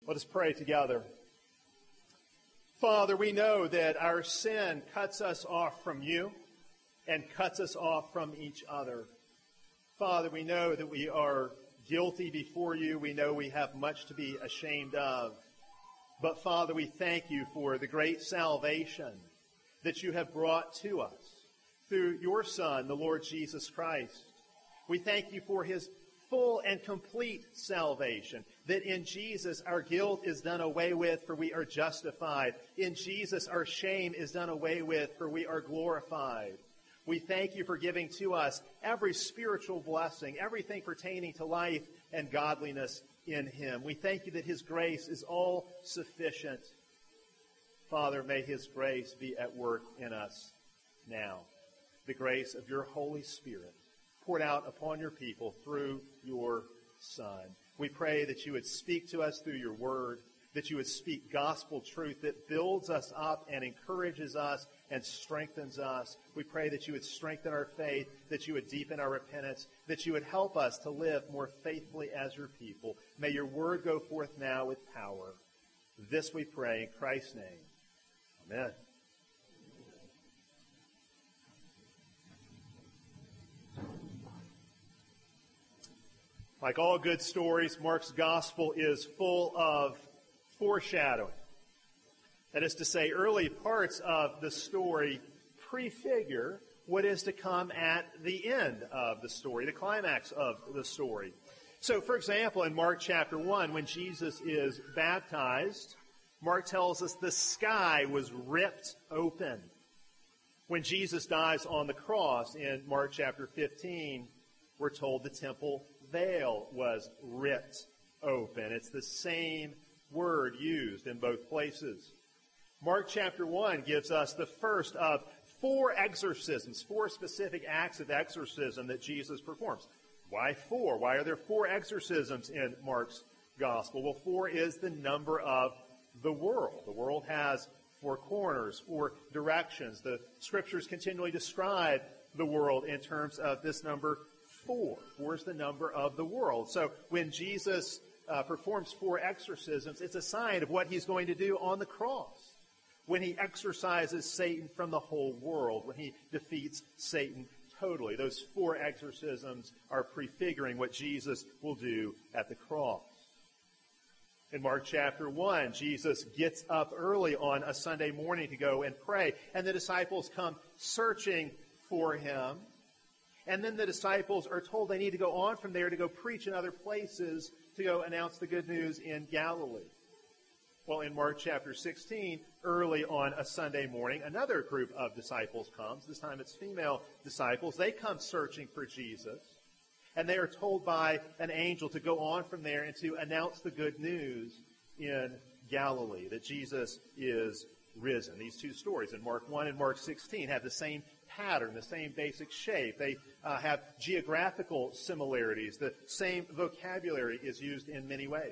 Let us pray together. Father, we know that our sin cuts us off from you and cuts us off from each other. Father, we know that we are guilty before you. We know we have much to be ashamed of. But Father, we thank you for the great salvation that you have brought to us through your Son, the Lord Jesus Christ. We thank you for his full and complete salvation, that in Jesus our guilt is done away with, for we are justified. In Jesus our shame is done away with, for we are glorified. We thank you for giving to us every spiritual blessing, everything pertaining to life and godliness in him. We thank you that his grace is all sufficient. Father, may his grace be at work in us now. The grace of your Holy Spirit poured out upon your people through your Son. We pray that you would speak to us through your word, that you would speak gospel truth that builds us up and encourages us and strengthens us. We pray that you would strengthen our faith, that you would deepen our repentance, that you would help us to live more faithfully as your people. May your word go forth now with power. This we pray in Christ's name. Amen. Like all good stories, Mark's gospel is full of foreshadowing. That is to say, early parts of the story prefigure what is to come at the end of the story, the climax of the story. So, for example, in Mark chapter 1, when Jesus is baptized, Mark tells us the sky was ripped open. When Jesus dies on the cross in Mark chapter 15, we're told the temple veil was ripped open. It's the same word used in both places. Mark chapter 1 gives us the first of 4 exorcisms, 4 specific acts of exorcism that Jesus performs. Why 4? Why are there 4 exorcisms in Mark's gospel? Well, 4 is the number of the world. The world has 4 corners, 4 directions. The scriptures continually describe the world in terms of this number 4. 4 is the number of the world. So when Jesus performs 4 exorcisms, it's a sign of what he's going to do on the cross, when he exorcises Satan from the whole world, when he defeats Satan totally. Those 4 exorcisms are prefiguring what Jesus will do at the cross. In Mark chapter 1, Jesus gets up early on a Sunday morning to go and pray, and the disciples come searching for him. And then the disciples are told they need to go on from there to go preach in other places, to go announce the good news in Galilee. Well, in Mark chapter 16, early on a Sunday morning, another group of disciples comes. This time it's female disciples. They come searching for Jesus. And they are told by an angel to go on from there and to announce the good news in Galilee, that Jesus is risen. These 2 stories in Mark 1 and Mark 16 have the same pattern, the same basic shape. They have geographical similarities. The same vocabulary is used in many ways.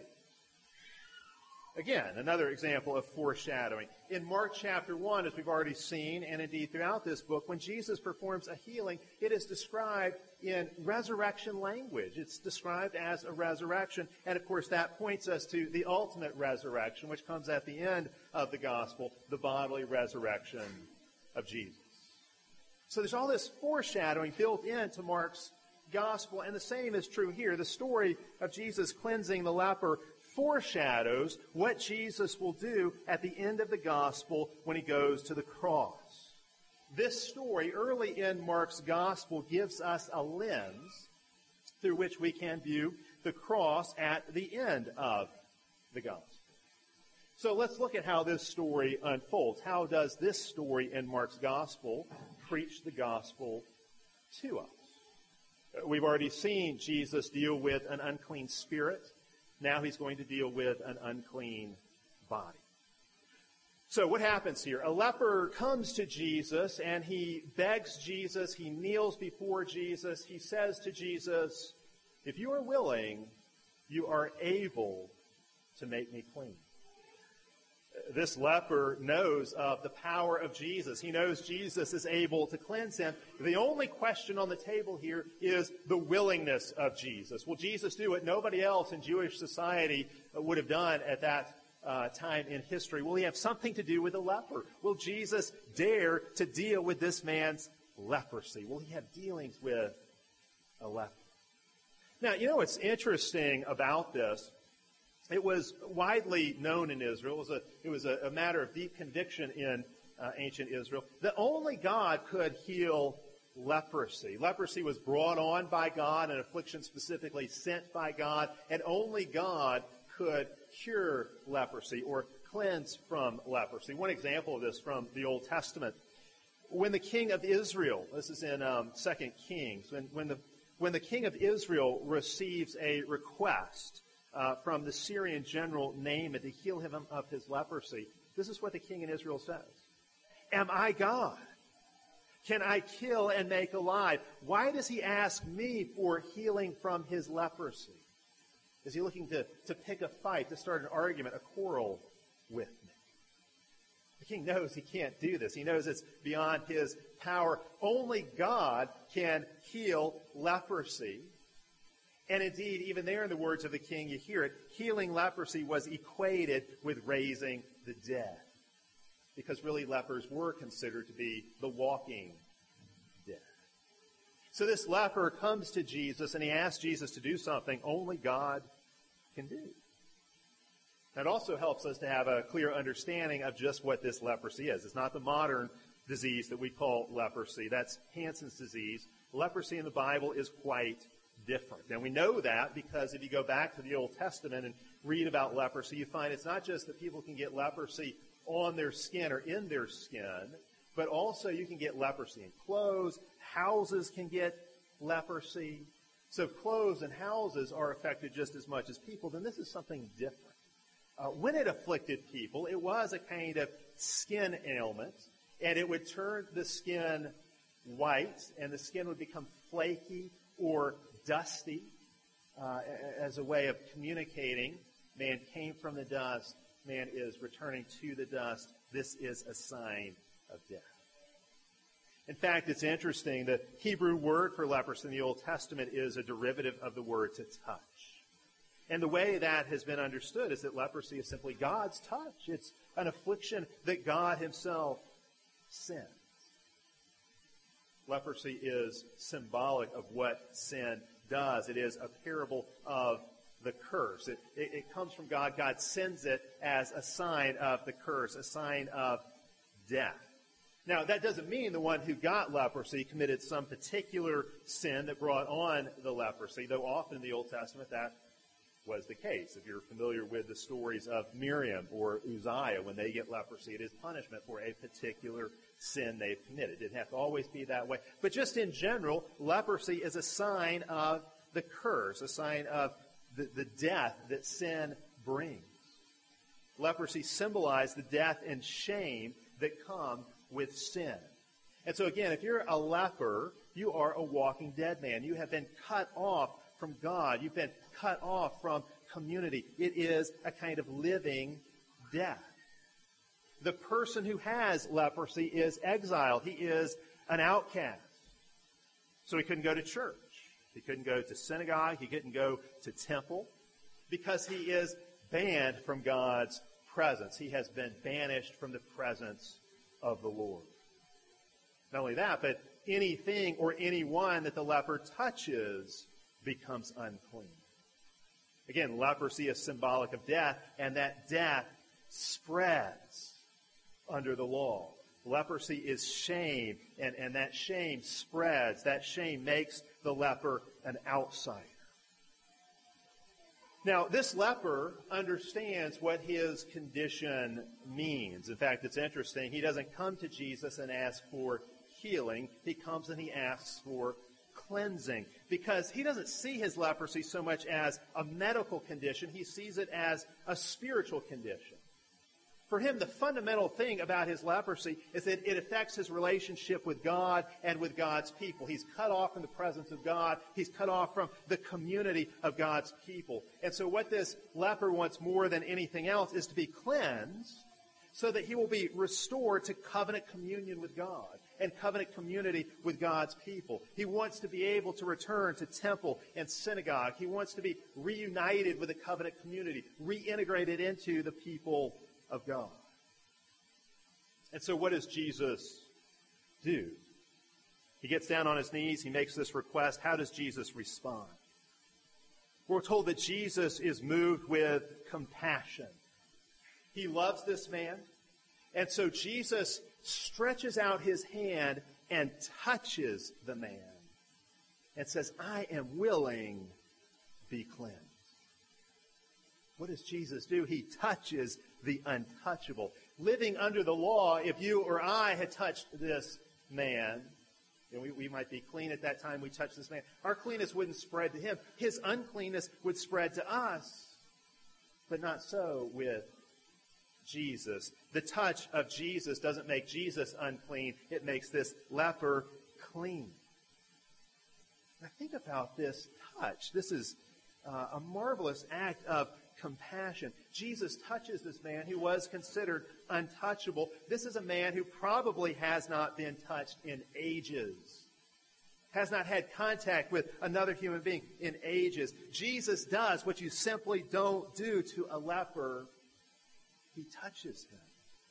Again, another example of foreshadowing. In Mark chapter 1, as we've already seen, and indeed throughout this book, when Jesus performs a healing, it is described in resurrection language. It's described as a resurrection. And of course, that points us to the ultimate resurrection, which comes at the end of the gospel, the bodily resurrection of Jesus. So there's all this foreshadowing built into Mark's gospel, and the same is true here. The story of Jesus cleansing the leper foreshadows what Jesus will do at the end of the gospel when he goes to the cross. This story, early in Mark's gospel, gives us a lens through which we can view the cross at the end of the gospel. So let's look at how this story unfolds. How does this story in Mark's gospel preach the gospel to us? We've already seen Jesus deal with an unclean spirit. Now he's going to deal with an unclean body. So what happens here? A leper comes to Jesus and he begs Jesus. He kneels before Jesus. He says to Jesus, "If you are willing, you are able to make me clean." This leper knows of the power of Jesus. He knows Jesus is able to cleanse him. The only question on the table here is the willingness of Jesus. Will Jesus do what nobody else in Jewish society would have done at that time in history? Will he have something to do with the leper? Will Jesus dare to deal with this man's leprosy? Will he have dealings with a leper? Now, you know what's interesting about this? It was widely known in Israel. It was a matter of deep conviction in ancient Israel that only God could heal leprosy. Leprosy was brought on by God, an affliction specifically sent by God, and only God could cure leprosy or cleanse from leprosy. One example of this from the Old Testament. When the king of Israel, this is in 2 Kings, when the king of Israel receives a request from the Syrian general Naaman to heal him of his leprosy, this is what the king in Israel says. Am I God? Can I kill and make alive? Why does he ask me for healing from his leprosy? Is he looking to pick a fight, to start an argument, a quarrel with me? The king knows he can't do this. He knows it's beyond his power. Only God can heal leprosy. And indeed, even there in the words of the king, you hear it, healing leprosy was equated with raising the dead. Because really lepers were considered to be the walking dead. So this leper comes to Jesus and he asks Jesus to do something only God can do. That also helps us to have a clear understanding of just what this leprosy is. It's not the modern disease that we call leprosy. That's Hansen's disease. Leprosy in the Bible is quite different. And we know that because if you go back to the Old Testament and read about leprosy, you find it's not just that people can get leprosy on their skin or in their skin, but also you can get leprosy in clothes. Houses can get leprosy. So if clothes and houses are affected just as much as people, then this is something different. When it afflicted people, it was a kind of skin ailment, and it would turn the skin white, and the skin would become flaky or dusty as a way of communicating. Man came from the dust. Man is returning to the dust. This is a sign of death. In fact, it's interesting. The Hebrew word for leprosy in the Old Testament is a derivative of the word to touch. And the way that has been understood is that leprosy is simply God's touch. It's an affliction that God himself sends. Leprosy is symbolic of what sin does. It is a parable of the curse. It comes from God. God sends it as a sign of the curse, a sign of death. Now, that doesn't mean the one who got leprosy committed some particular sin that brought on the leprosy, though often in the Old Testament that was the case. If you're familiar with the stories of Miriam or Uzziah, when they get leprosy, it is punishment for a particular sin they've committed. It didn't have to always be that way. But just in general, leprosy is a sign of the curse, a sign of the death that sin brings. Leprosy symbolized the death and shame that come with sin. And so again, if you're a leper, you are a walking dead man. You have been cut off from God. You've been cut off from community. It is a kind of living death. The person who has leprosy is exiled. He is an outcast. So he couldn't go to church. He couldn't go to synagogue. He couldn't go to temple because he is banned from God's presence. He has been banished from the presence of the Lord. Not only that, but anything or anyone that the leper touches becomes unclean. Again, leprosy is symbolic of death, and that death spreads under the law. Leprosy is shame, and that shame spreads. That shame makes the leper an outsider. Now, this leper understands what his condition means. In fact, it's interesting. He doesn't come to Jesus and ask for healing. He comes and he asks for cleansing, because he doesn't see his leprosy so much as a medical condition. He sees it as a spiritual condition. For him, the fundamental thing about his leprosy is that it affects his relationship with God and with God's people. He's cut off from the presence of God. He's cut off from the community of God's people. And so what this leper wants more than anything else is to be cleansed, so that he will be restored to covenant communion with God and covenant community with God's people. He wants to be able to return to temple and synagogue. He wants to be reunited with the covenant community, reintegrated into the people of God. And so what does Jesus do? He gets down on his knees. He makes this request. How does Jesus respond? We're told that Jesus is moved with compassion. He loves this man. And so Jesus stretches out his hand and touches the man and says, I am willing, be cleansed. What does Jesus do? He touches the untouchable. Living under the law, if you or I had touched this man, we might be clean at that time we touched this man. Our cleanness wouldn't spread to him. His uncleanness would spread to us. But not so with Jesus. The touch of Jesus doesn't make Jesus unclean. It makes this leper clean. Now think about this touch. This is a marvelous act of compassion. Jesus touches this man who was considered untouchable. This is a man who probably has not been touched in ages, has not had contact with another human being in ages. Jesus does what you simply don't do to a leper. He touches him.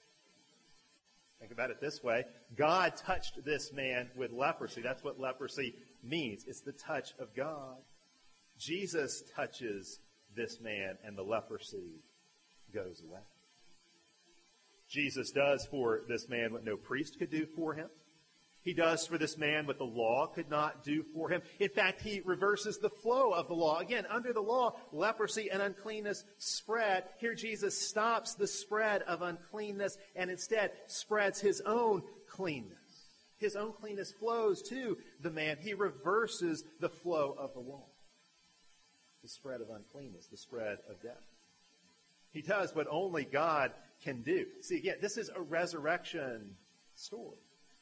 Think about it this way. God touched this man with leprosy. That's what leprosy means. It's the touch of God. Jesus touches this man, and the leprosy goes away. Jesus does for this man what no priest could do for him. He does for this man what the law could not do for him. In fact, he reverses the flow of the law. Again, under the law, leprosy and uncleanness spread. Here Jesus stops the spread of uncleanness and instead spreads his own cleanness. His own cleanness flows to the man. He reverses the flow of the law. The spread of uncleanness, the spread of death. He does what only God can do. See, again, this is a resurrection story.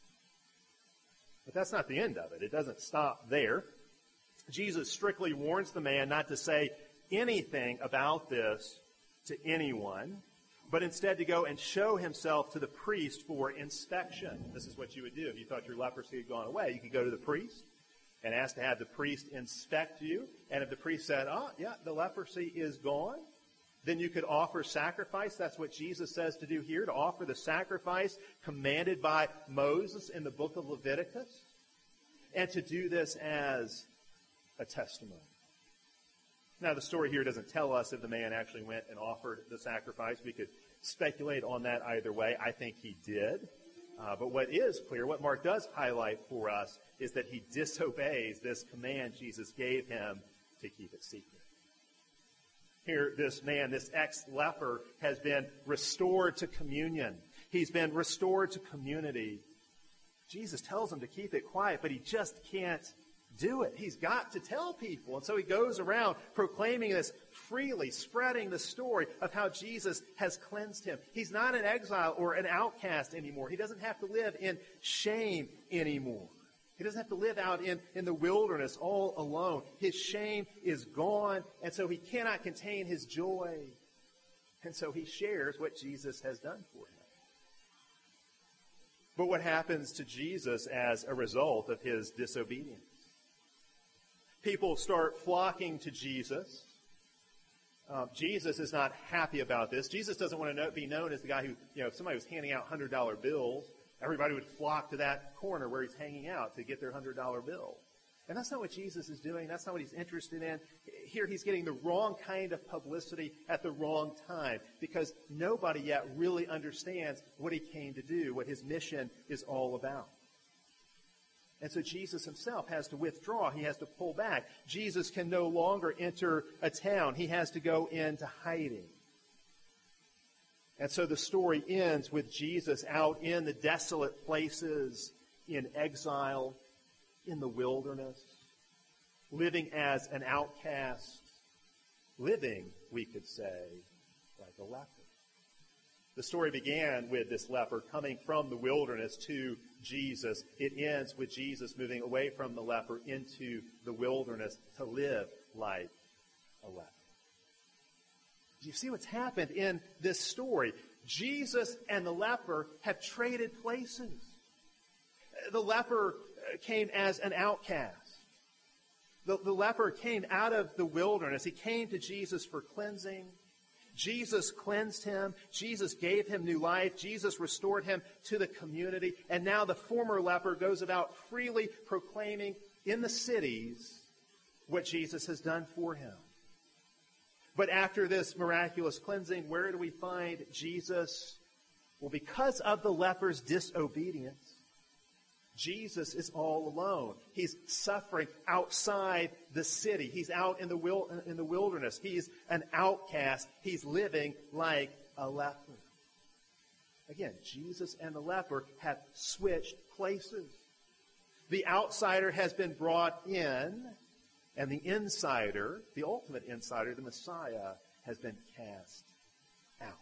But that's not the end of it. It doesn't stop there. Jesus strictly warns the man not to say anything about this to anyone, but instead to go and show himself to the priest for inspection. This is what you would do. If you thought your leprosy had gone away, you could go to the priest and ask to have the priest inspect you. And if the priest said, the leprosy is gone, then you could offer sacrifice. That's what Jesus says to do here, to offer the sacrifice commanded by Moses in the book of Leviticus, and to do this as a testimony. Now, the story here doesn't tell us if the man actually went and offered the sacrifice. We could speculate on that either way. I think he did. But what is clear, what Mark does highlight for us, is that he disobeys this command Jesus gave him to keep it secret. Here, this man, this ex-leper, has been restored to communion. He's been restored to community. Jesus tells him to keep it quiet, but he just can't do it. He's got to tell people. And so he goes around proclaiming this freely, spreading the story of how Jesus has cleansed him. He's not an exile or an outcast anymore. He doesn't have to live in shame anymore. He doesn't have to live out in the wilderness all alone. His shame is gone, and so he cannot contain his joy. And so he shares what Jesus has done for him. But what happens to Jesus as a result of his disobedience? People start flocking to Jesus. Jesus is not happy about this. Jesus doesn't want to be known as the guy who, if somebody was handing out $100 bills, everybody would flock to that corner where he's hanging out to get their $100 bill. And that's not what Jesus is doing. That's not what he's interested in. Here he's getting the wrong kind of publicity at the wrong time because nobody yet really understands what he came to do, what his mission is all about. And so Jesus himself has to withdraw. He has to pull back. Jesus can no longer enter a town. He has to go into hiding. And so the story ends with Jesus out in the desolate places, in exile, in the wilderness, living as an outcast, living, we could say, like a leper. The story began with this leper coming from the wilderness to Jesus. It ends with Jesus moving away from the leper into the wilderness to live like a leper. Do you see what's happened in this story? Jesus and the leper have traded places. The leper came as an outcast. The leper came out of the wilderness. He came to Jesus for cleansing. Jesus cleansed him. Jesus gave him new life. Jesus restored him to the community. And now the former leper goes about freely proclaiming in the cities what Jesus has done for him. But after this miraculous cleansing, where do we find Jesus? Well, because of the leper's disobedience, Jesus is all alone. He's suffering outside the city. He's out in the wilderness. He's an outcast. He's living like a leper. Again, Jesus and the leper have switched places. The outsider has been brought in, and the insider, the ultimate insider, the Messiah, has been cast out.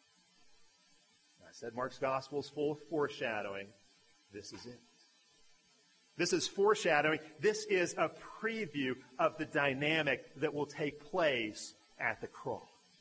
I said Mark's gospel is full of foreshadowing. This is it. This is foreshadowing. This is a preview of the dynamic that will take place at the cross.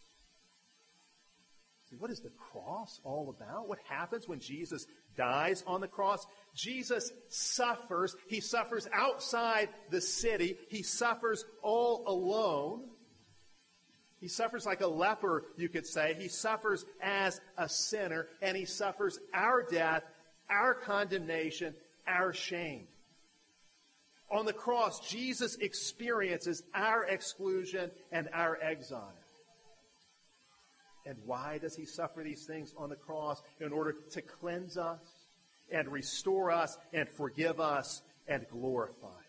See, what is the cross all about? What happens when Jesus dies on the cross? Jesus suffers. He suffers outside the city. He suffers all alone. He suffers like a leper, you could say. He suffers as a sinner, and he suffers our death, our condemnation, our shame. On the cross, Jesus experiences our exclusion and our exile. And why does he suffer these things on the cross? In order to cleanse us and restore us and forgive us and glorify us.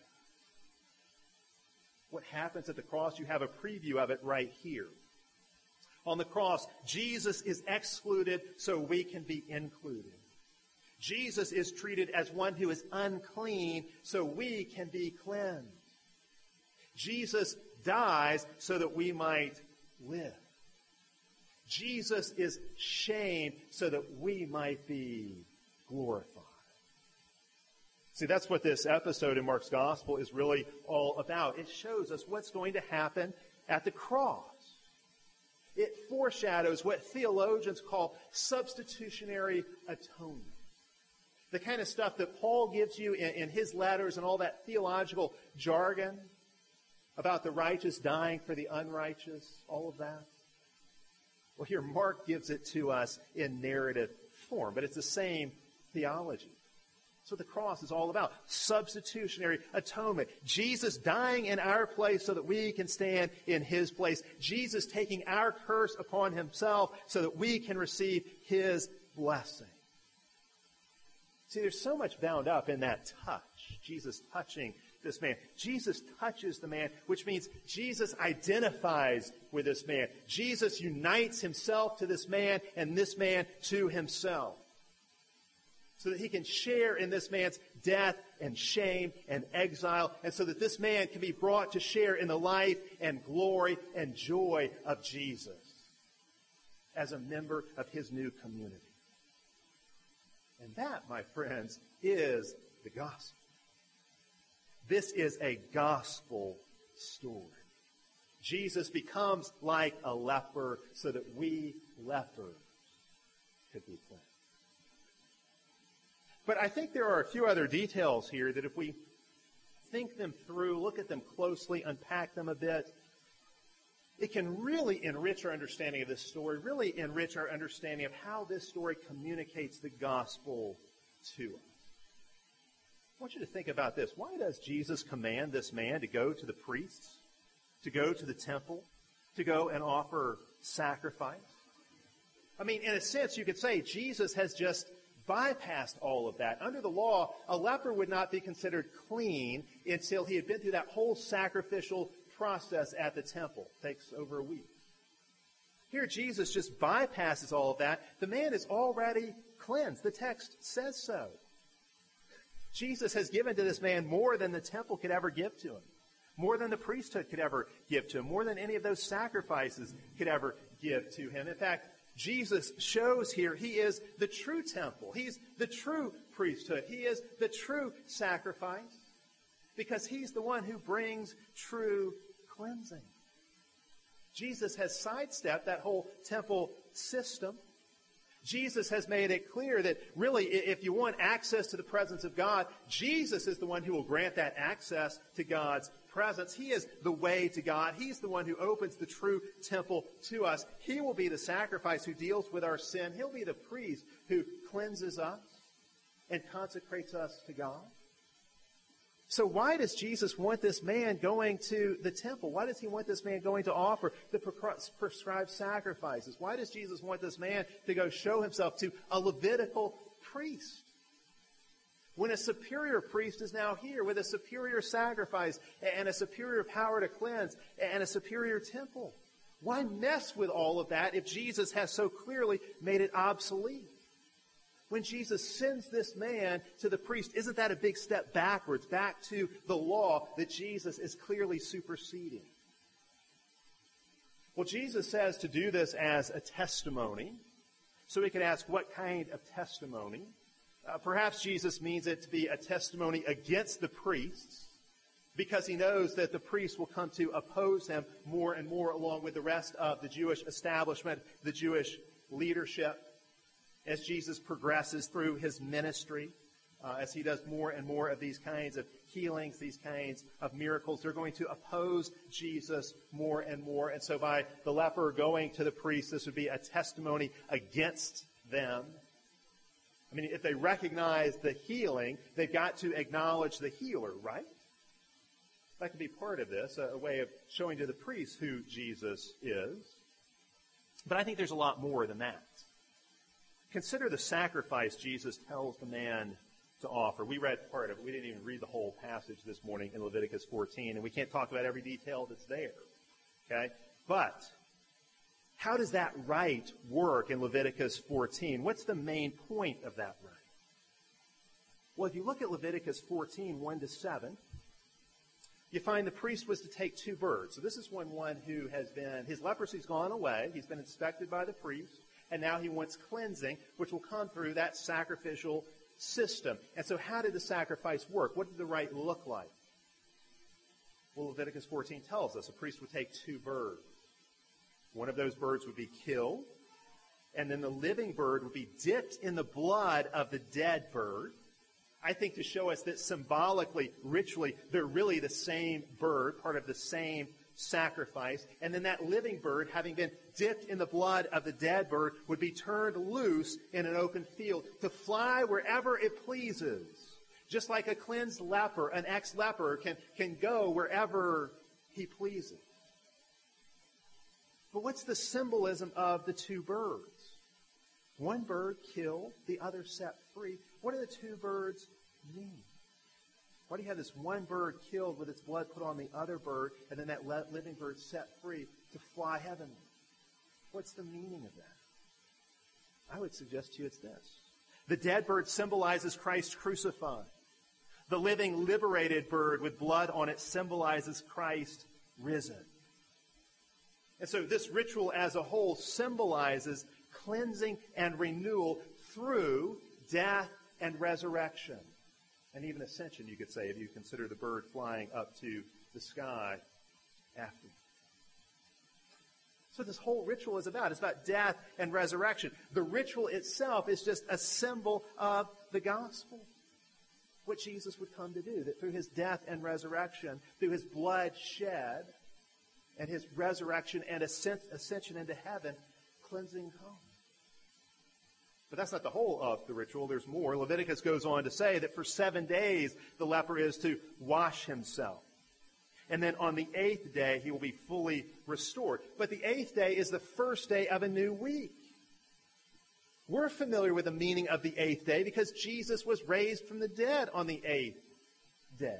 What happens at the cross? You have a preview of it right here. On the cross, Jesus is excluded so we can be included. Jesus is treated as one who is unclean so we can be cleansed. Jesus dies so that we might live. Jesus is shamed so that we might be glorified. See, that's what this episode in Mark's Gospel is really all about. It shows us what's going to happen at the cross. It foreshadows what theologians call substitutionary atonement. The kind of stuff that Paul gives you in his letters and all that theological jargon about the righteous dying for the unrighteous, all of that. Well, here Mark gives it to us in narrative form, but it's the same theology. That's what the cross is all about. Substitutionary atonement. Jesus dying in our place so that we can stand in his place. Jesus taking our curse upon himself so that we can receive his blessing. See, there's so much bound up in that touch. Jesus touching this man. Jesus touches the man, which means Jesus identifies with this man. Jesus unites himself to this man and this man to himself. So that he can share in this man's death and shame and exile, and so that this man can be brought to share in the life and glory and joy of Jesus as a member of his new community. And that, my friends, is the gospel. This is a gospel story. Jesus becomes like a leper so that we lepers could be cleansed. But I think there are a few other details here that if we think them through, look at them closely, unpack them a bit, it can really enrich our understanding of this story, really enrich our understanding of how this story communicates the gospel to us. I want you to think about this. Why does Jesus command this man to go to the priests, to go to the temple, to go and offer sacrifice? I mean, in a sense, you could say Jesus has just bypassed all of that. Under the law, a leper would not be considered clean until he had been through that whole sacrificial process at the temple. It takes over a week. Here, Jesus just bypasses all of that. The man is already cleansed. The text says so. Jesus has given to this man more than the temple could ever give to him, more than the priesthood could ever give to him, more than any of those sacrifices could ever give to him. In fact, Jesus shows here he is the true temple. He's the true priesthood. He is the true sacrifice because he's the one who brings true cleansing. Jesus has sidestepped that whole temple system. Jesus has made it clear that really, if you want access to the presence of God, Jesus is the one who will grant that access to God's presence. He is the way to God. He's the one who opens the true temple to us. He will be the sacrifice who deals with our sin. He'll be the priest who cleanses us and consecrates us to God. So why does Jesus want this man going to the temple? Why does he want this man going to offer the prescribed sacrifices? Why does Jesus want this man to go show himself to a Levitical priest? When a superior priest is now here with a superior sacrifice and a superior power to cleanse and a superior temple. Why mess with all of that if Jesus has so clearly made it obsolete? When Jesus sends this man to the priest, isn't that a big step backwards, back to the law that Jesus is clearly superseding? Well, Jesus says to do this as a testimony. So we can ask, what kind of testimony? Perhaps Jesus means it to be a testimony against the priests, because he knows that the priests will come to oppose him more and more along with the rest of the Jewish establishment, the Jewish leadership. As Jesus progresses through his ministry, as he does more and more of these kinds of healings, these kinds of miracles, they're going to oppose Jesus more and more. And so by the leper going to the priest, this would be a testimony against them. I mean, if they recognize the healing, they've got to acknowledge the healer, right? That could be part of this, a way of showing to the priest who Jesus is. But I think there's a lot more than that. Consider the sacrifice Jesus tells the man to offer. We read part of it. We didn't even read the whole passage this morning in Leviticus 14, and we can't talk about every detail that's there. Okay? But how does that rite work in Leviticus 14? What's the main point of that rite? Well, if you look at Leviticus 14, 1-7, you find the priest was to take 2 birds. So this is one who has been, his leprosy's gone away. He's been inspected by the priest. And now he wants cleansing, which will come through that sacrificial system. And so how did the sacrifice work? What did the rite look like? Well, Leviticus 14 tells us a priest would take 2 birds. One of those birds would be killed, and then the living bird would be dipped in the blood of the dead bird. I think to show us that symbolically, ritually, they're really the same bird, part of the same sacrifice. And then that living bird, having been dipped in the blood of the dead bird, would be turned loose in an open field to fly wherever it pleases. Just like a cleansed leper, an ex-leper can go wherever he pleases. But what's the symbolism of the 2 birds? One bird killed, the other set free. What do the 2 birds mean? Why do you have this one bird killed with its blood put on the other bird, and then that living bird set free to fly heavenward? What's the meaning of that? I would suggest to you it's this. The dead bird symbolizes Christ crucified. The living, liberated bird with blood on it symbolizes Christ risen. And so this ritual as a whole symbolizes cleansing and renewal through death and resurrection. And even ascension, you could say, if you consider the bird flying up to the sky after. So this whole ritual is about. It's about death and resurrection. The ritual itself is just a symbol of the gospel. What Jesus would come to do, that through his death and resurrection, through his blood shed, and his resurrection and ascension into heaven, cleansing comes. But that's not the whole of the ritual. There's more. Leviticus goes on to say that for 7 days the leper is to wash himself. And then on the 8th day he will be fully restored. But the 8th day is the first day of a new week. We're familiar with the meaning of the 8th day because Jesus was raised from the dead on the 8th day.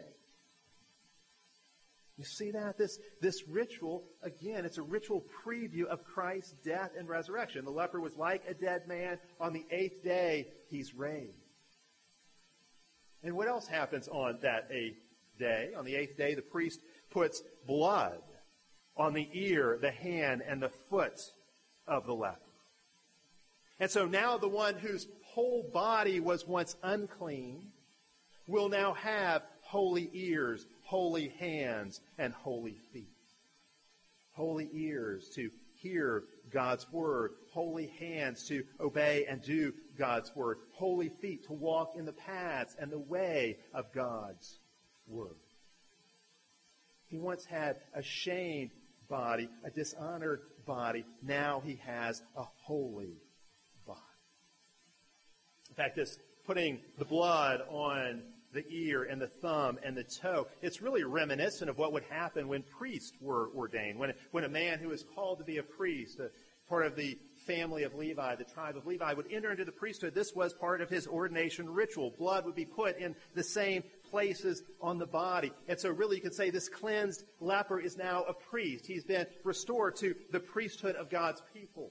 You see that? This ritual, again, it's a ritual preview of Christ's death and resurrection. The leper was like a dead man. On the 8th day, he's raised. And what else happens on that 8th day? On the 8th day, the priest puts blood on the ear, the hand, and the foot of the leper. And so now the one whose whole body was once unclean will now have holy ears, holy hands, and holy feet. Holy ears to hear God's word, holy hands to obey and do God's word, holy feet to walk in the paths and the way of God's word. He once had a shamed body, a dishonored body. Now he has a holy body. In fact, this putting the blood on the ear and the thumb and the toe, it's really reminiscent of what would happen when priests were ordained. When a man who is called to be a priest, part of the family of Levi, the tribe of Levi, would enter into the priesthood, this was part of his ordination ritual. Blood would be put in the same places on the body. And so really you could say this cleansed leper is now a priest. He's been restored to the priesthood of God's people.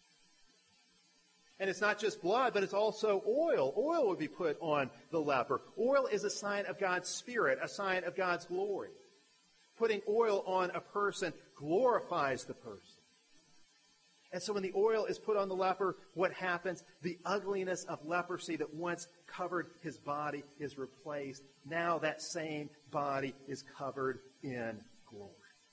And it's not just blood, but it's also oil. Oil would be put on the leper. Oil is a sign of God's Spirit, a sign of God's glory. Putting oil on a person glorifies the person. And so when the oil is put on the leper, what happens? The ugliness of leprosy that once covered his body is replaced. Now that same body is covered in glory.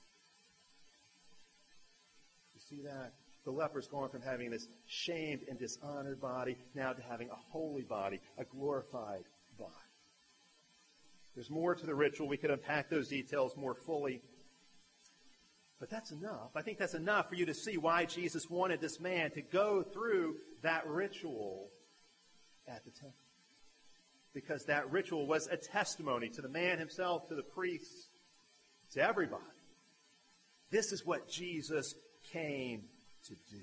You see that? The leper's gone from having this shamed and dishonored body now to having a holy body, a glorified body. There's more to the ritual. We could unpack those details more fully. But that's enough. I think that's enough for you to see why Jesus wanted this man to go through that ritual at the temple. Because that ritual was a testimony to the man himself, to the priests, to everybody. This is what Jesus came to do.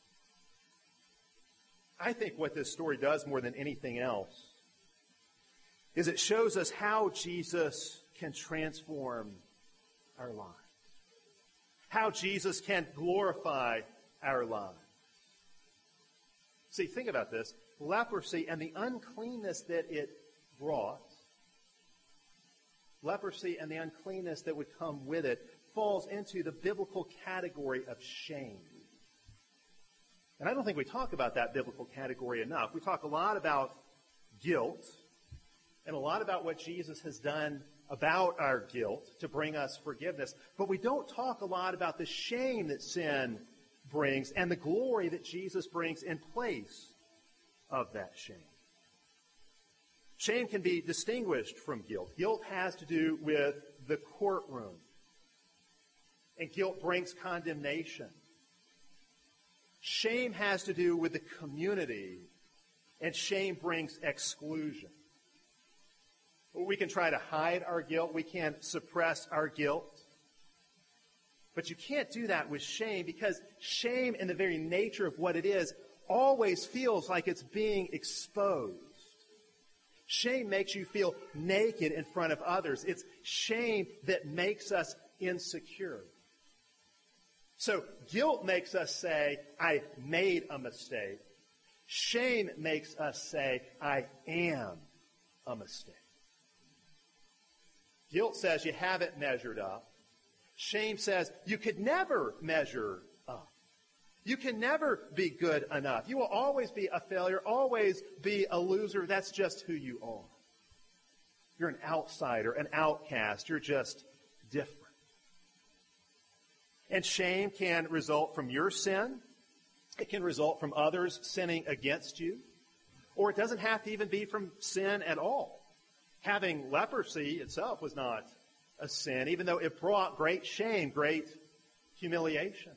I think what this story does more than anything else is it shows us how Jesus can transform our lives. How Jesus can glorify our lives. See, think about this. Leprosy and the uncleanness that it brought, leprosy and the uncleanness that would come with it, falls into the biblical category of shame. And I don't think we talk about that biblical category enough. We talk a lot about guilt and a lot about what Jesus has done about our guilt to bring us forgiveness. But we don't talk a lot about the shame that sin brings and the glory that Jesus brings in place of that shame. Shame can be distinguished from guilt. Guilt has to do with the courtroom. And guilt brings condemnation. Shame has to do with the community, and shame brings exclusion. We can try to hide our guilt. We can suppress our guilt. But you can't do that with shame, because shame, in the very nature of what it is, always feels like it's being exposed. Shame makes you feel naked in front of others. It's shame that makes us insecure. So guilt makes us say, I made a mistake. Shame makes us say, I am a mistake. Guilt says you haven't measured up. Shame says you could never measure up. You can never be good enough. You will always be a failure, always be a loser. That's just who you are. You're an outsider, an outcast. You're just different. And shame can result from your sin. It can result from others sinning against you. Or it doesn't have to even be from sin at all. Having leprosy itself was not a sin, even though it brought great shame, great humiliation.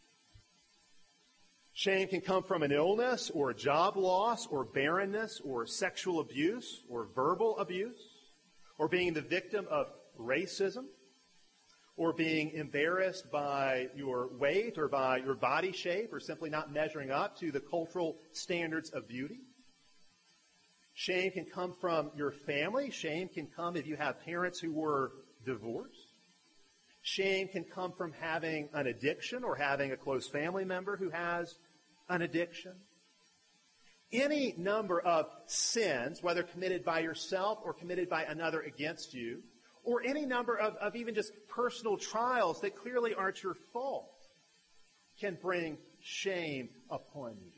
Shame can come from an illness or a job loss or barrenness or sexual abuse or verbal abuse or being the victim of racism or being embarrassed by your weight or by your body shape or simply not measuring up to the cultural standards of beauty. Shame can come from your family. Shame can come if you have parents who were divorced. Shame can come from having an addiction or having a close family member who has an addiction. Any number of sins, whether committed by yourself or committed by another against you, or any number of even just personal trials that clearly aren't your fault, can bring shame upon you.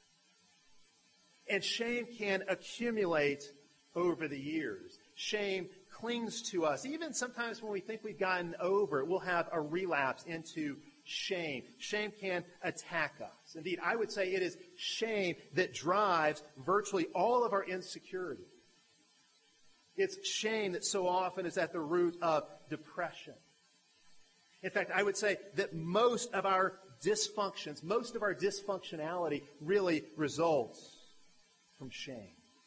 And shame can accumulate over the years. Shame clings to us. Even sometimes when we think we've gotten over it, we'll have a relapse into shame. Shame can attack us. Indeed, I would say it is shame that drives virtually all of our insecurity. It's shame that so often is at the root of depression. In fact, I would say that most of our dysfunctions, most of our dysfunctionality really results from shame.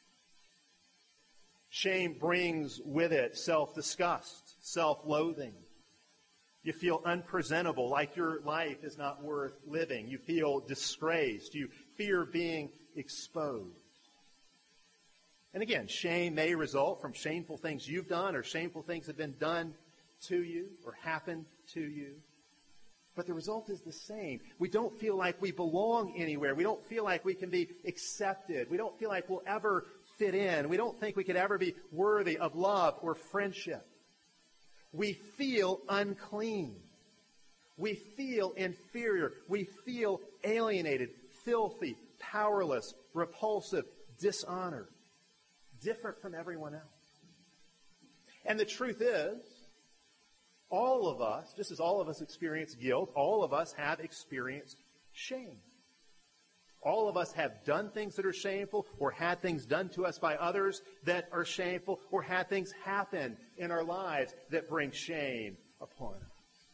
Shame brings with it self-disgust, self-loathing. You feel unpresentable, like your life is not worth living. You feel disgraced. You fear being exposed. And again, shame may result from shameful things you've done or shameful things that have been done to you or happened to you. But the result is the same. We don't feel like we belong anywhere. We don't feel like we can be accepted. We don't feel like we'll ever fit in. We don't think we could ever be worthy of love or friendship. We feel unclean. We feel inferior. We feel alienated, filthy, powerless, repulsive, dishonored, different from everyone else. And the truth is, all of us, just as all of us experience guilt, all of us have experienced shame. All of us have done things that are shameful, or had things done to us by others that are shameful, or had things happen in our lives that bring shame upon us.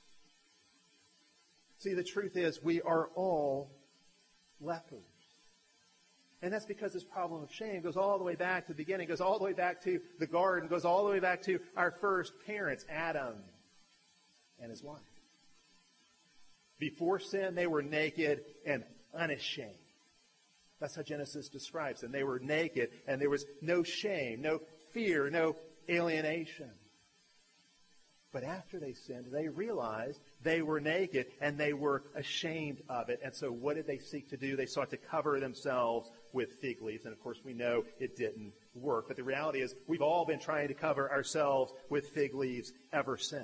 See, the truth is, we are all lepers. And that's because this problem of shame goes all the way back to the beginning, goes all the way back to the garden, goes all the way back to our first parents, Adam and his wife. Before sin, they were naked and unashamed. That's how Genesis describes them. They were naked, and there was no shame, no fear, no alienation. But after they sinned, they realized they were naked, and they were ashamed of it. And so what did they seek to do? They sought to cover themselves with fig leaves. And of course, we know it didn't work. But the reality is, we've all been trying to cover ourselves with fig leaves ever since.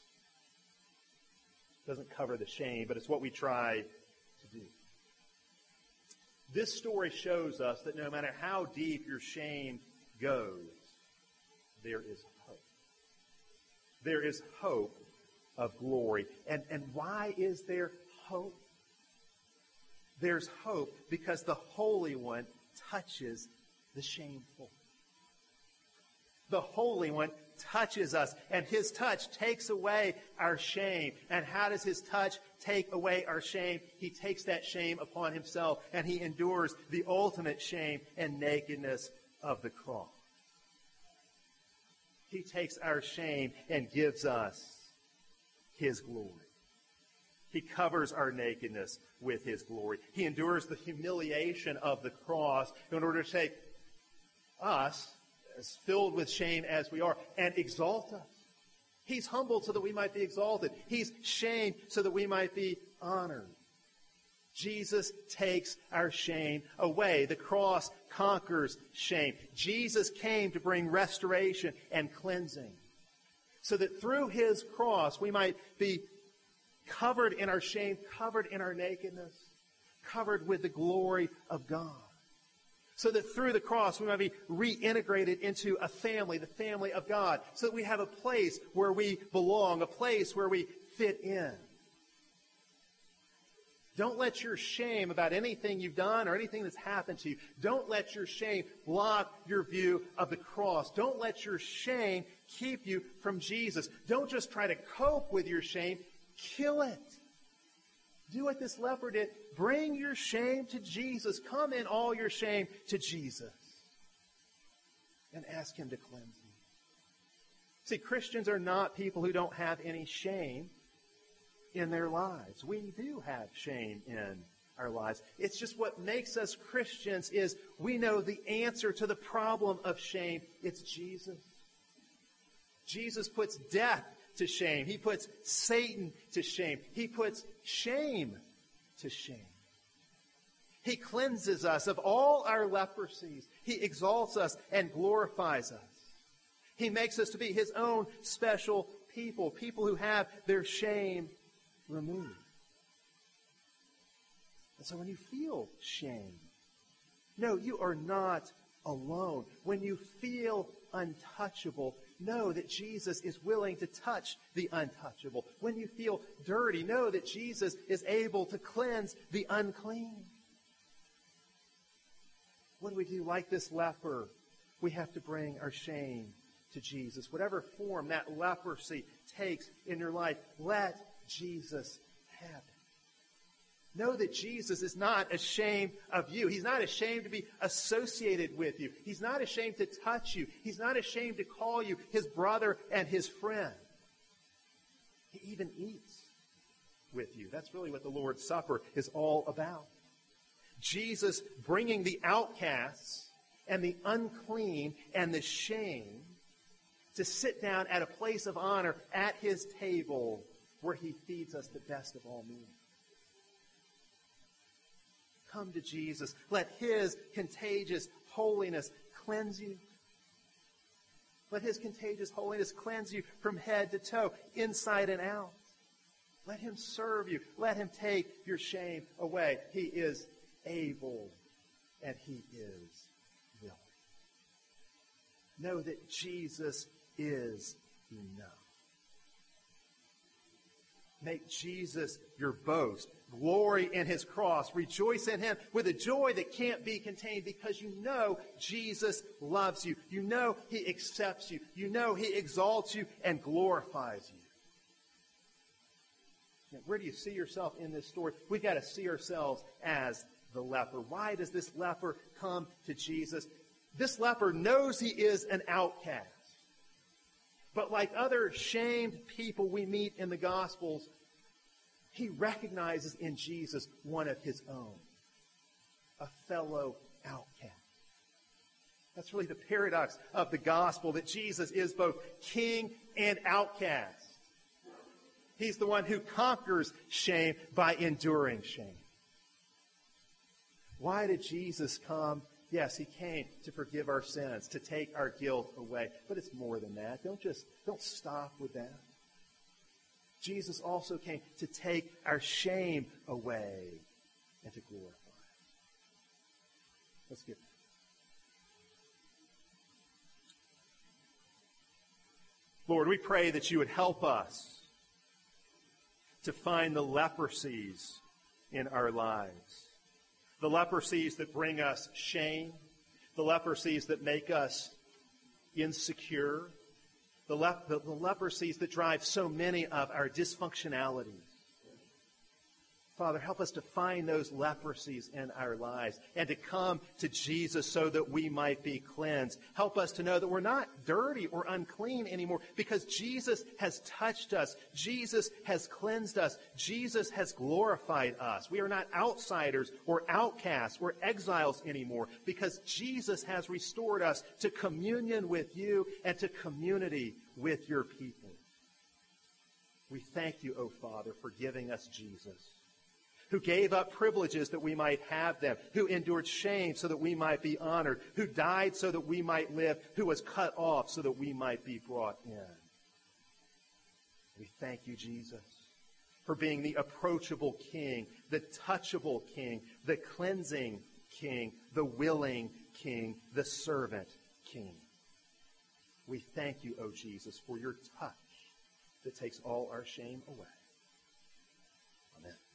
It doesn't cover the shame, but it's what we try to do. This story shows us that no matter how deep your shame goes, there is hope. There is hope of glory. And why is there hope? There's hope because the Holy One touches the shameful. The Holy One touches us, and His touch takes away our shame. And how does His touch take away our shame? He takes that shame upon Himself, and He endures the ultimate shame and nakedness of the cross. He takes our shame and gives us His glory. He covers our nakedness with His glory. He endures the humiliation of the cross in order to take us, as filled with shame as we are, and exalt us. He's humbled so that we might be exalted. He's shamed so that we might be honored. Jesus takes our shame away. The cross conquers shame. Jesus came to bring restoration and cleansing, so that through His cross we might be covered in our shame, covered in our nakedness, covered with the glory of God. So that through the cross we might be reintegrated into a family, the family of God, so that we have a place where we belong, a place where we fit in. Don't let your shame about anything you've done or anything that's happened to you, don't let your shame block your view of the cross. Don't let your shame keep you from Jesus. Don't just try to cope with your shame. Kill it. Do what this leper did. Bring your shame to Jesus. Come in all your shame to Jesus and ask Him to cleanse you. See, Christians are not people who don't have any shame in their lives. We do have shame in our lives. It's just what makes us Christians is we know the answer to the problem of shame. It's Jesus. Jesus puts death to shame. He puts Satan to shame. He puts shame to shame. He cleanses us of all our leprosies. He exalts us and glorifies us. He makes us to be His own special people, people who have their shame removed. And so when you feel shame, no, you are not alone. When you feel untouchable, know that Jesus is willing to touch the untouchable. When you feel dirty, know that Jesus is able to cleanse the unclean. What do we do? Like this leper, we have to bring our shame to Jesus. Whatever form that leprosy takes in your life, let Jesus have it. Know that Jesus is not ashamed of you. He's not ashamed to be associated with you. He's not ashamed to touch you. He's not ashamed to call you his brother and his friend. He even eats with you. That's really what the Lord's Supper is all about. Jesus bringing the outcasts and the unclean and the shame to sit down at a place of honor at his table where he feeds us the best of all meals. Come to Jesus. Let his contagious holiness cleanse you. Let his contagious holiness cleanse you from head to toe, inside and out. Let him serve you. Let him take your shame away. He is able and he is willing. Know that Jesus is enough. Make Jesus your boast. Glory in his cross. Rejoice in him with a joy that can't be contained because you know Jesus loves you. You know he accepts you. You know he exalts you and glorifies you. Now, where do you see yourself in this story? We've got to see ourselves as the leper. Why does this leper come to Jesus? This leper knows he is an outcast. But like other shamed people we meet in the Gospels, he recognizes in Jesus one of his own, a fellow outcast. That's really the paradox of the gospel, that Jesus is both king and outcast. He's the one who conquers shame by enduring shame. Why did Jesus come? Yes, he came to forgive our sins, to take our guilt away. But it's more than that. Don't stop with that. Jesus also came to take our shame away and to glorify us. Let's get back. Lord, we pray that you would help us to find the leprosies in our lives. The leprosies that bring us shame, the leprosies that make us insecure, the leprosies that drive so many of our dysfunctionalities. Father, help us to find those leprosies in our lives and to come to Jesus so that we might be cleansed. Help us to know that we're not dirty or unclean anymore because Jesus has touched us. Jesus has cleansed us. Jesus has glorified us. We are not outsiders or outcasts or exiles anymore because Jesus has restored us to communion with you and to community with your people. We thank you, O Father, for giving us Jesus, who gave up privileges that we might have them, who endured shame so that we might be honored, who died so that we might live, who was cut off so that we might be brought in. We thank you, Jesus, for being the approachable King, the touchable King, the cleansing King, the willing King, the servant King. We thank you, O Jesus, for your touch that takes all our shame away. Amen.